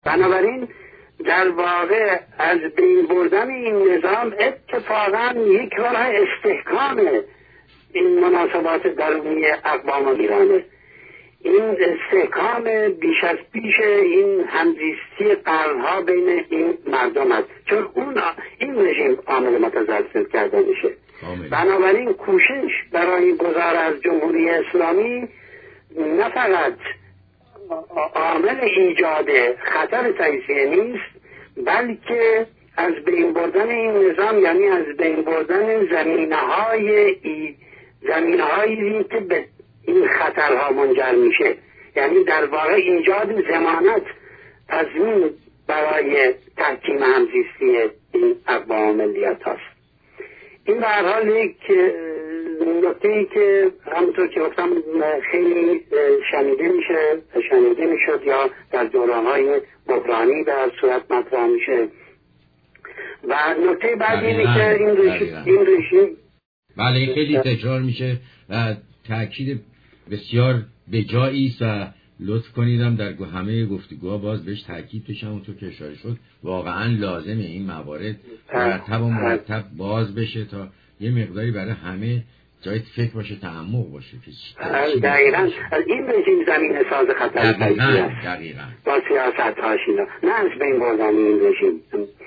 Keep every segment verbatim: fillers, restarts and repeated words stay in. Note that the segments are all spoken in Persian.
بنابراین در واقع از بین بردن این نظام اتفاقا یک راه استحکام این مناسبات درونی اقوام ایرانه. این استحکام بیش از پیش این همزیستی قرنها بین این مردم است، چون اون این رژیم عامل متزلزل کرده میشه. بنابراین کوشش برای گذار از جمهوری اسلامی نه فقط عامل ایجاد خطر تجزیه نیست، بلکه از بین بردن این نظام، یعنی از بین بردن زمینه های زمینه هایی که به این خطرها منجر میشه، یعنی در واقع ایجاد ضمانت تضمین برای تحکیم همزیستی این اقوام ملیت هاست. این به هر حال یک نکته‌ای که همونطور که گفتم خیلی شنیده میشه شنیده میشد یا در دوران‌های بحرانی به هر صورت مطرح میشه. و نکته بعدی اینه که این رژیم این رژیم بله خیلی تکرار میشه و تأکید بسیار به جایی است و لطف کنیدم در همه گفتگوها باز بهش تأکید بشه. همونطور که اشاره شد واقعا لازمه این موارد مرتب و مرتب باز بشه تا یه مقداری برای همه جای فکر باشه، تعمق باشه. دقیقاً این رژیم زمین ساز خطر تجزیه است دقیقاً با سیاست هاشینا، نه از بین بردن این رژیم.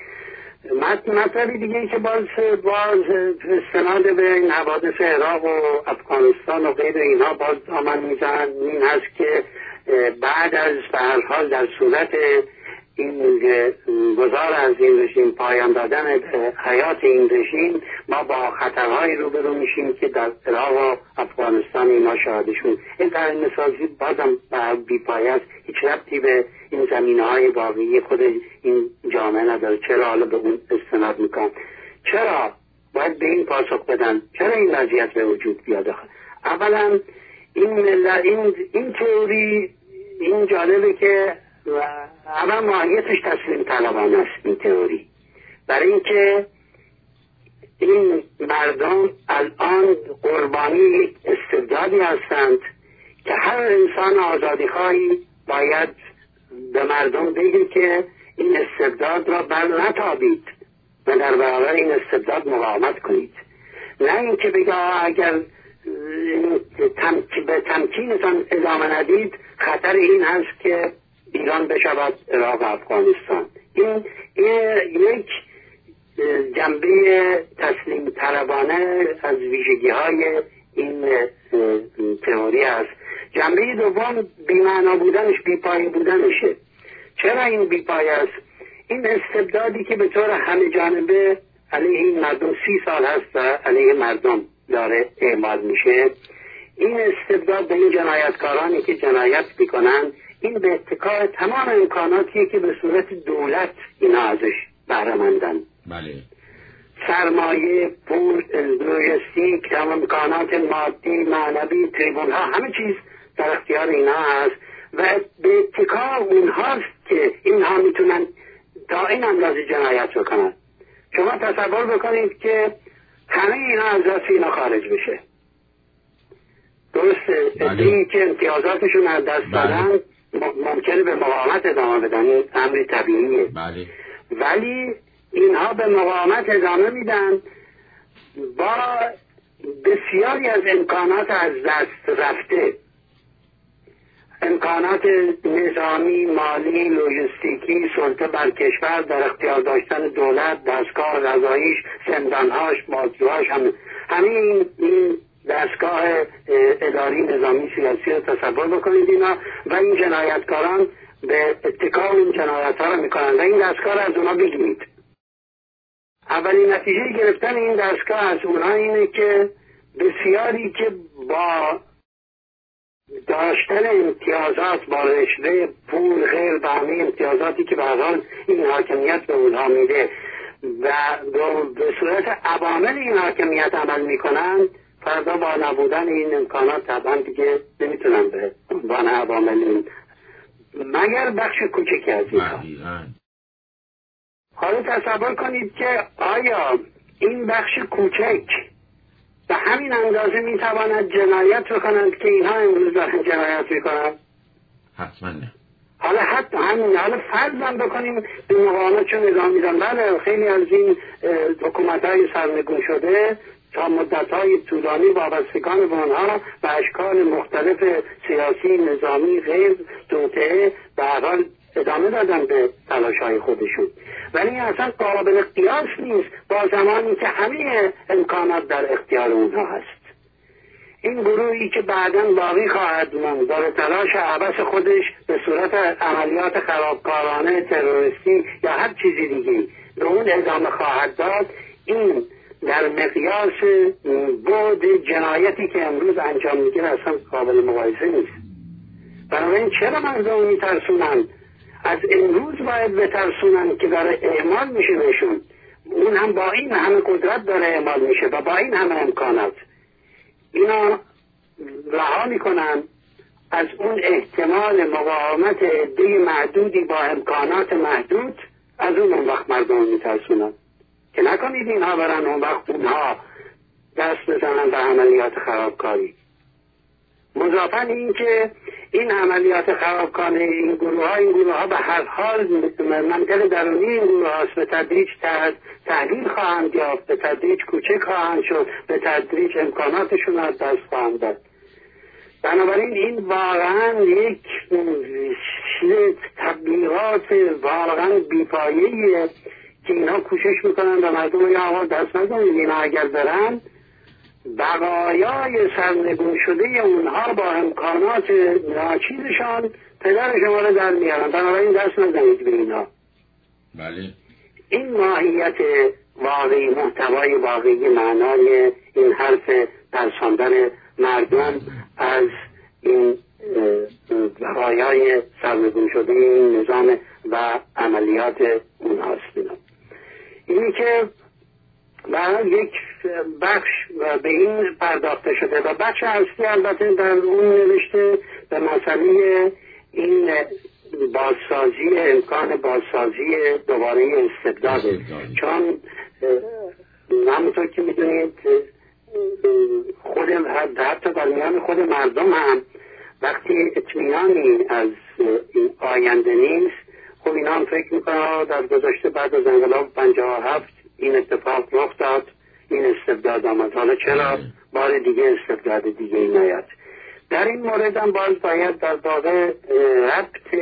مطلبی دیگه ای که باز باز استناد به این حوادث عراق و افغانستان و غیر اینها باز آمد میزن این هست که بعد از به هر حال در صورت این گذار از این رژیم، پایان دادن حیات این رژیم، ما با خطرهایی روبرو میشیم که در عراق و افغانستان اینا شاهدشون. این قرن سازی بازم بی پایه است، هیچ ربطی به این زمینه های واقعی خود این جامعه نداره. چرا حالا به اون استناد میکنم؟ چرا باید به این پاسخ بدن؟ چرا این وضعیت به وجود بیاد؟ اولا این ملت این این تئوری این جالبه که اول ماهیتش تسلیم طلبانه است این تئوری، برای اینکه این مردم الان قربانی یک استبدادی هستند که هر انسان آزادیخواهی باید به مردم بگه که این استبداد را بر نتابید و در برابر این استبداد مقاومت کنید، نه اینکه بگه اگر به تمکینتان ادامه ندید خطر این هست که ایران بشود عراق و افغانستان. این یک جنبه تسلیم طلبانه از ویژگی های این تئوری است. جنبه دوم بی‌معنا بودنش، بی‌پایه بودنشه. چرا این بی‌پایه است؟ این استبدادی که به طور همه جانبه علیه این مردم سی سال هست و علیه مردم داره اعمال میشه، این استبداد به این جنایتکارانی که جنایت میکنن، این به اتکای تمام امکاناتیه که به صورت دولت اینا ازش بهره مندن. بله. سرمایه، پول، لوژیستیک، امکانات مادی، معنوی، تریبون ها، همه چیز در اختیار اینا هست و به اتکای اونهاست که اینها میتونن تا این اندازه جنایت بکنن. شما تصور بکنید که همه اینا از دست اینا خارج بشه. درسته؟ ادعی که امتیازاتشون از دست دادن ممکنه به مقاومت ادامه بدن، این امر طبیعیه. بله. ولی اینها به مقاومت ادامه میدن با بسیاری از امکانات از دست رفته، امکانات نظامی، مالی، لوژیستیکی، سلطه بر کشور، در اختیار داشتن دولت، دستگاه قضاییش، زندانهاش، بازجوهاش، هم همین این, این دستگاه اداری، نظامی، سیاسی رو تصور بکنید اینا و این جنایتکاران به اتکا این جنایت ها رو میکنن و این دستگاه رو از اونا بگیرید. اولین نتیجه گرفتن این دستگاه از اونا اینه که بسیاری که با داشتن امتیازات، با رشوه، پول، غیر و همه امتیازاتی که به هر حال این حاکمیت به اونها میده و به صورت عوامل این حاکمیت عمل میکنن، فردا با نبودن این امکانات طبعا دیگه نمیتونن به عنوان عوامل این مگر بخش کوچکی از اینها. حالا تصور کنید که آیا این بخش کوچک به همین اندازه میتواند جنایت بکنند که اینها امروز دارن جنایت میکنند؟ حتما نه. حالا حتی همین حالا فرض بکنیم به مقاومت چون نظام میدن، بله خیلی از این حکومت های سرنگون شده تا مدت های طولانی وابستگان به آنها به اشکال مختلف سیاسی، نظامی، غیر توطئه به هر حال ادامه دادن به تلاش های خودشون، ولی این اصلا قابل قیاس نیست با زمانی که همه امکانات در اختیار اونها هست. این گروهی که بعداً باقی خواهد موند داره تلاش عبث خودش به صورت عملیات خرابکارانه، تروریستی یا هر چیزی دیگه به اون ادامه خواهد داد، این در مقیاس بعد جنایتی که امروز انجام میگیره اصلا قابل مقایسه نیست. بنابراین چرا مردم میترسونن؟ از امروز باید بترسونن که داره اعمال میشه بهشون، اون هم با این همه قدرت داره اعمال میشه و با این همه امکانات. اینا رها میکنن از اون احتمال مقاومت عده محدودی با امکانات محدود، از اون اون وقت مردم میترسونن که نکنید اینها برن اون وقت اونها دست بزنن به عملیات خرابکاری. مضافاً این که این عملیات خرابکاری این گروه ها این گروه ها به هر حال منطقه درونی این گروه هاست، به تدریج تحلیل خواهند یافت، به تدریج کوچک خواهند شد، به تدریج امکاناتشون از دست خواهند داد. بنابراین این واقعا یک تبلیغات واقعا بی‌پایه‌ایه که اینا کوشش میکنن و مردم یا آقا دست نزنید، اینا اگر برن بقایای سرنگون شده اونها با امکانات ناچیزشان پدر شما رو در میارن، بنابراین دست نزنید به اینا. بله. این ماهیت واقعی، محتوای واقعی، معنای این حرف ترساندن مردم از این بقایای سرنگون شده این نظام و عملیات اونهاست. اینی که برای یک بخش به این پرداخته شده و بخش اصلی البته در اون نوشته به مسئله این بازسازی، امکان بازسازی دوباره استبداد، چون همونطور که میدونید خود حتی در میان خود مردم هم وقتی اطمینانی از این آینده نیست، خب اینا هم فکر میکنن در گذشته بعد از انقلاب پنجاه و هفت این اتفاق رخ داد، این استبداد آمد، حالا چرا بار دیگه استبداد دیگه ای نیاد؟ در این مورد هم باز باید در واقع ربط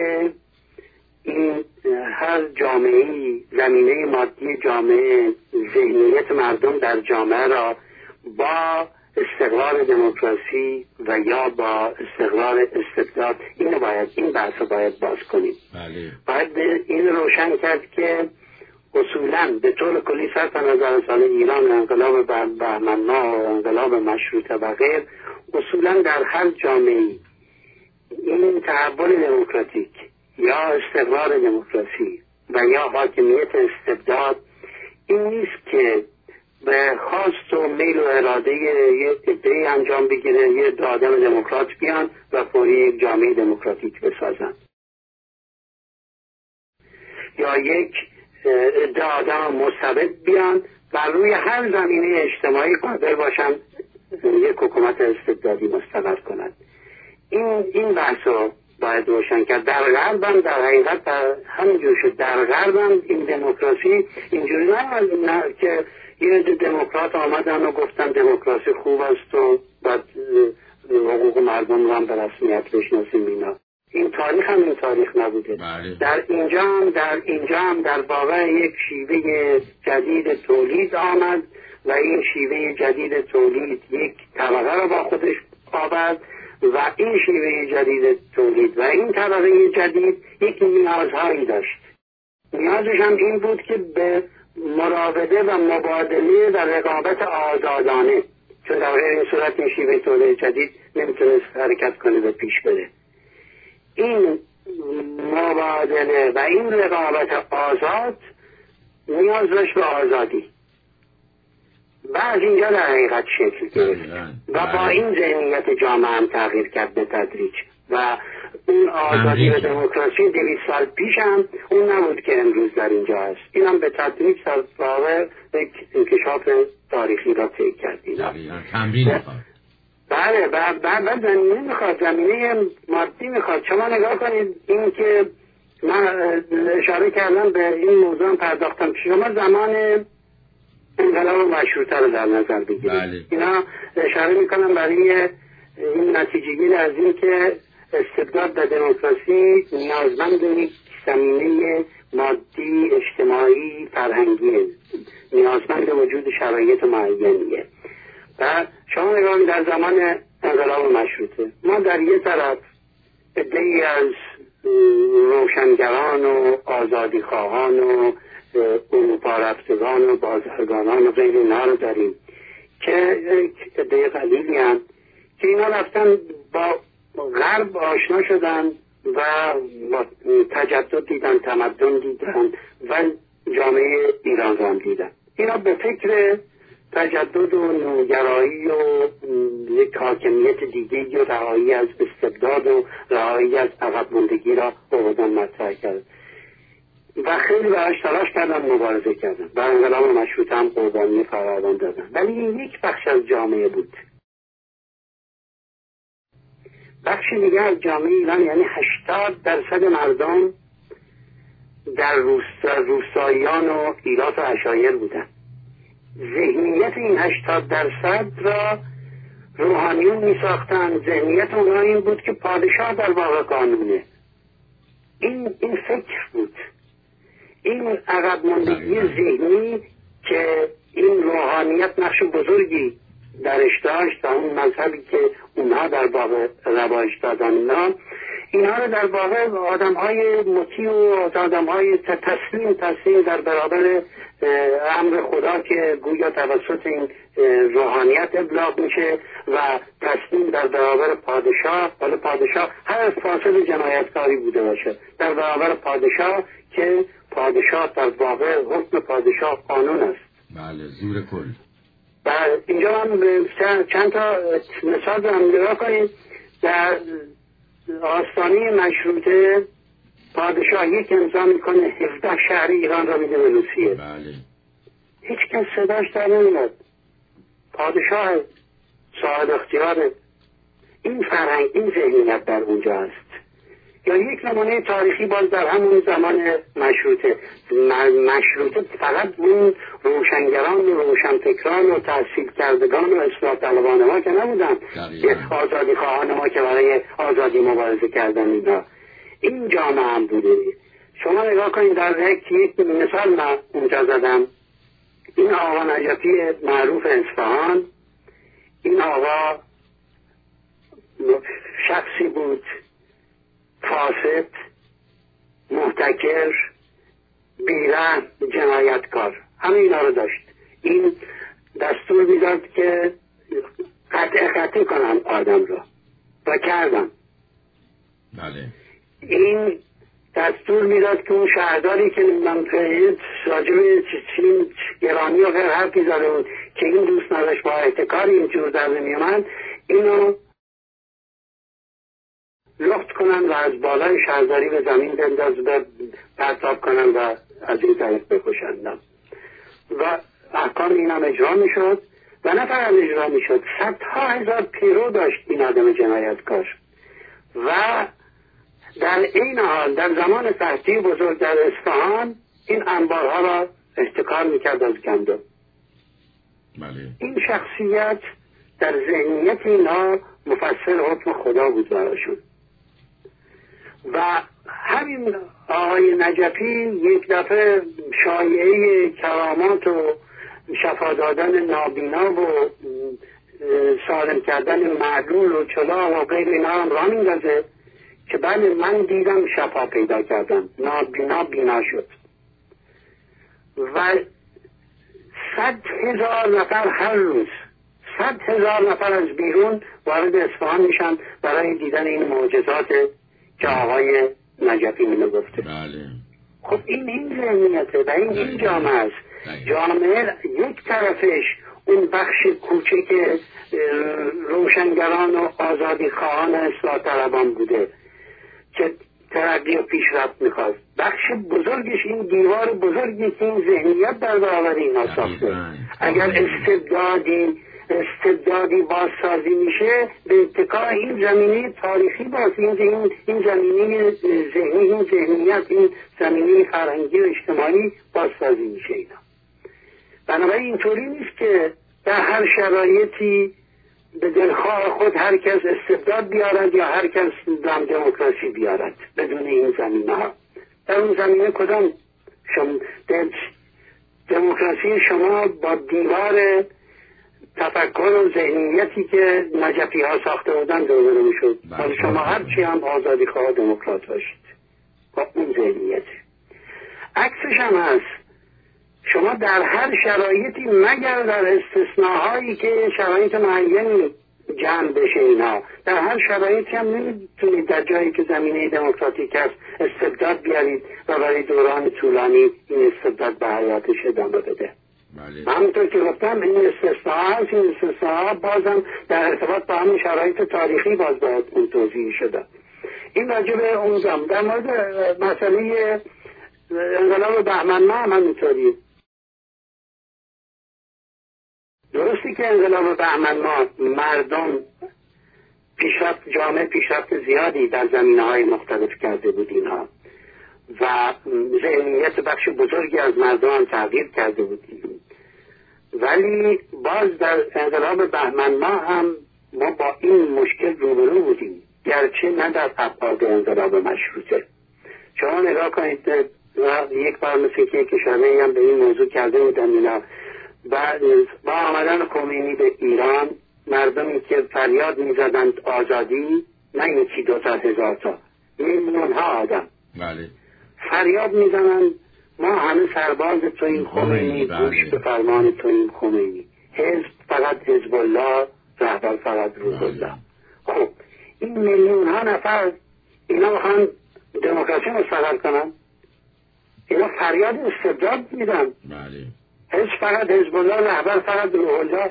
این هر جامعه‌ای، زمینه مادی جامعه، ذهنیت مردم در جامعه را با استقرار دموکراسی و یا با استقرار استبداد، اینو باید این بحث رو باید باز کنیم. بله. باید این روشن کرد که اصولاً به طور کلی صرف نظر سال ایران، انقلاب بهمن‌ماه و انقلاب مشروطه و غیر، اصولاً در هر جامعه‌ای این تحول دموکراتیک یا استقرار دموکراسی و یا حاکمیت استبداد این نیست که به خواست و میل و اراده یه عده‌ای انجام بگیره، یه عده آدم دموکرات بیان و فوری یک جامعه دموکراتیک بسازن، یا یک عده آدم مستبد بیان بر روی هر زمینه اجتماعی قادر باشن یک حکومت استبدادی مستقر کنند. این این بحثو باید روشن کرد. در غرب هم در حقیقت در همینجور شد. در غرب هم این دموکراسی اینجوری نه که یه دموکرات آمدن و گفتن دموکراسی خوب است و بعد حقوق مردم رو هم به رسمیت بشناسیم. اینا این تاریخ هم این تاریخ نبوده. بله. در اینجا هم در اینجا هم در واقع یک شیوه جدید تولید آمد و این شیوه جدید تولید یک طبقه رو با خودش آورد و این شیوه جدید تولید و این طبقه جدید یک نیازهایی داشت. نیازش هم این بود که به مراوده و مبادله و رقابت آزادانه، چون در این صورت این شیوه تولید جدید نمیتونست حرکت کنه و پیش بره. این مبادله و این رقابت آزاد نیاز داشت به آزادی و از اینجا در حقیقت شکل گرفت و با این ذهنیت جامعه هم تغییر کرد به تدریج و اون آزادی و دموکراسی دویست سال پیش هم اون نبود که امروز در اینجا هست. این هم به تدریج در واقع یک انکشاف تاریخی را طی کرد. تمرین بله بعد بعد زمینه میخواد، زمینه مادی میخواد. شما نگاه کنید این که من اشاره کردم به این موضوع پرداختم، شما زمان انقلاب مشروطه رو در نظر بگیرید. بله. اینا اشاره میکنم برای این نتیجه گیری از این که استبداد و دموکراسی نیازمند یک زمینه مادی، اجتماعی، فرهنگی، نیازمند وجود شرایط معینیه. و شما نگاه در زمان انقلاب مشروطه ما در یه طرف عده‌ای از روشنگران و آزادیخواهان و اروپا رفتگان و بازرگانان و غیر اینا رو داریم که عده قلیلی هم که اینا رفتن با غرب آشنا شدن و تجدد دیدن، تمدن دیدن و جامعه ایران رو هم دیدن. اینا به فکر تجدد و نوگرایی و یک حاکمیت دیگه و رهایی از استبداد و رهایی از عقب ماندگی را آوردن مطرح کرد و خیلی براش تلاش کردن، مبارزه کردن و انقلاب مشروطه هم قربانی فراوان دادن. ولی این یک بخش از جامعه بود. بخشی دیگه از جامعه ایران یعنی هشتاد درصد مردم در روستا روستاییان و ایلات و عشایر بودن. ذهنیت این هشتاد درصد را روحانیون می ساختن. ذهنیت اونها این بود که پادشاه در واقع قانونه. این این فکر بود، این عقب ماندگی ذهنی که این روحانیت نقش بزرگی درش داشت و اون مذهبی که اونها در واقع رواج دادن اینا اینها رو در واقع آدم های مطیع و آدم های تسلیم تسلیم در برابر امر خدا که گویا توسط این روحانیت ابلاغ میشه و تسلیم در برابر پادشاه. حالا پادشاه هر فاسد جنایتکاری بوده باشه در برابر پادشاه که پادشاه در واقع حکم پادشاه قانون است. بله، زور کل. و اینجا هم چند تا مثال دارم. نگاه کنید در آستانه مشروطه پادشاه یک امضا میکنه هفده شهر ایران را میده به روسیه. بله. هیچ کس صداش در نمیاد. پادشاه صاحب اختیاره. این فرهنگ، این ذهنیت در اونجا است. یا یک نمونه تاریخی باز در همون زمان مشروطه. مشروطه فقط اون روشنگران و روشنفکران و تحصیل کردگان و اصلاح طلبان ما که نبودن، که آزادی خواهان ما که برای آزادی مبارزه کردن اینا. این جامعه هم بوده. شما نگاه کنید در یک یک مثال من اونجا زدم. این آقا نجفی معروف اصفهان، این آقا شخصی بود فاسد، محتکر، بیرحم، جنایتکار، همه اینا رو داشت. این دستور میداد که قطع قطع کنن آدم رو و کردن. بله. این دستور میداد که اون شهرداری که من راجب چین گرانی و غیر حرفی زده بود که این دوست نداشت با احتکار اینجور در نمیامد، اینو لخت کنن و از بالای شهرداری به زمین بنداز و پرتاب کنن و از این طریق بکشندن. و احکام این هم اجرا می شد و نه فقط اجرا می شد، صدها هزار پیرو داشت این آدم جنایتکار. و در این حال در زمان قحطی بزرگ در اصفهان این انبارها را احتکار می کرد از گندم. بله. این شخصیت در ذهنیت اینا مفسر حکم خدا بود براشون. و همین آقای نجفی یک دفعه شایعه کرامات و شفا دادن نابینا و سالم کردن معلول و چلا و غیر اینا هم را میندازه که بله من دیدم شفا پیدا کردم، نابینا بینا شد. و صد هزار نفر هر روز صد هزار نفر از بیرون وارد اصفهان میشن برای دیدن این معجزات که آقای نجفی اینو گفته. بله. خب این این ذهنیته و این این جامعه است. جامعه یک طرفش اون بخش کوچک روشنگران و آزادی خواهان اصلاح طلبان بوده که ترقی و پیشرفت میخواست. بخش بزرگش این دیوار بزرگی که این ذهنیت در برابر اینا ساخته. اگر استبدادی استبدادی بازسازی میشه به اتکا این زمینه تاریخی باز، این این این زمینه ذهنی، این ذهنیت، این زمینه فرهنگی و اجتماعی بازسازی میشه اینا. بنابراین اینطوری نیست که در هر شرایطی به دلخواه خود هر کس استبداد بیارد یا هر کس دم دموکراسی بیارد بدون این زمینه ها. در اون زمینه کدام شما دموکراسی شما با دیوار تفکر و ذهنیتی که نجفی ها ساخته بودن دوباره میشد. ولی شما هرچی هم آزادی خواه دموکرات باشید با اون ذهنیت. عکسش هم هست، شما در هر شرایطی مگر در استثناهایی که شرایط معینی جمع بشه اینا، در هر شرایطی هم نمیتونید در جایی که زمینه دموکراتیک است استبداد بیارید و برای دوران طولانی این استبداد به حیاتش ادامه بده. بله. همونطور که گفتم این استثناء هست، این استثناء بازم در ارتباط با همین شرایط تاریخی باز باید اون توضیح شده. این راجع به اون زمان. در مورد مسئله انقلاب بهمن ماه هم همینطوریه. درستی که انقلاب بهمن ماه مردم پیشرفت، جامعه پیشرفت زیادی در زمینه‌های مختلف کرده بود اینها و ذهنیت بخش بزرگی از مردم تغییر کرده بود، ولی باز در انقلاب بهمن ماه هم ما با این مشکل روبرو بودیم، گرچه نه در ابعاد انقلاب مشروطه. شما نگاه کنید، یک بار مثل که کشوره‌ای هم به این موضوع کرده بودن اینا، بعد با آمدن خمینی به ایران مردمی که فریاد میزدند آزادی، نه یکی دو تا هزار تا، میلیون ها آدم بله. فریاد میزنند ما همه سرباز توییم خمینی، گوش به فرمان توییم خمینی، حزب فقط حزب الله، رهبر فقط روح الله. خب این میلیون ها نفر اینا میخوان دموکراسی مستقر کنن، اینا فریاد استبداد میدن. بله. حزب فقط حزب الله، رهبر فقط روح الله.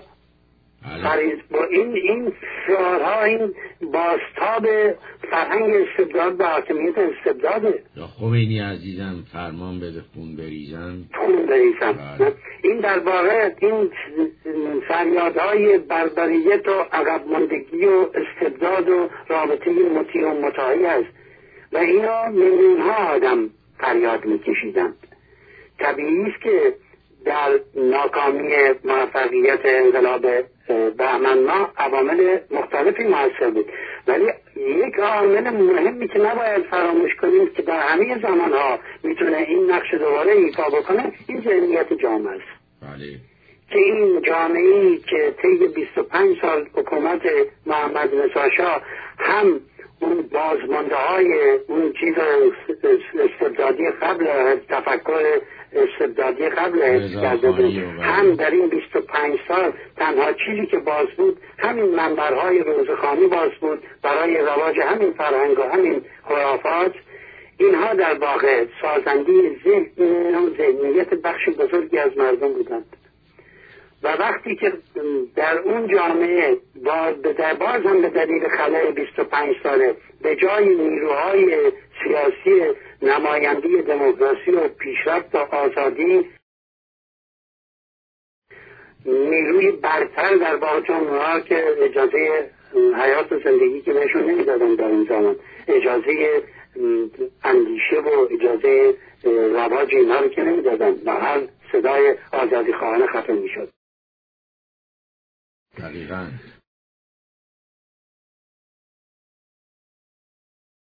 بله. با این این شعارها این بازتاب فرهنگ استبداد به حاکمیت استبداده. یا خمینی عزیزم فرمان بده خون بریزم خون بریزم. بله. این در واقع این فریادهای بربریت و عقب ماندگی و استبداد و رابطه مطیع و مطاعی است و اینا میلیون ها آدم فریاد میکشیدند. طبیعی است که در ناکامی موفقیت انقلاب بهمن ماه عوامل مختلفی موثر بود، ولی یک عامل مهمی که نباید فراموش کنیم که در همه زمانها میتونه این نقش دوباره ایفا بکنه، این ذهنیت جامعه است. بله. که این جامعه‌ای که طی بیست و پنج سال حکومت محمد رضا شاه هم اون بازمانده های اون چیز استبدادی قبل تفکر استبدادی قبل حفظ کرده بود، هم در این بیست و پنج سال تنها چیزی که باز بود همین منبرهای روزخوانی باز بود برای رواج همین فرهنگ و همین خرافات. اینها در واقع سازنده ذهن و ذهنیت بخش بزرگی از مردم بودند و وقتی که در اون جامعه در باز هم به دلیل خلای بیست و پنج ساله به جای نیروهای سیاسی نمایندی دموکراسی و پیشرفت و آزادی نیروی برتر در واقع جامعه که اجازه حیات و زندگی که بهشون نمیدادن در این زمان، اجازه اندیشه و اجازه رواج اینها رو که نمیدادن و هر صدای آزادی خواهانه ختم میشد. دقیقاً.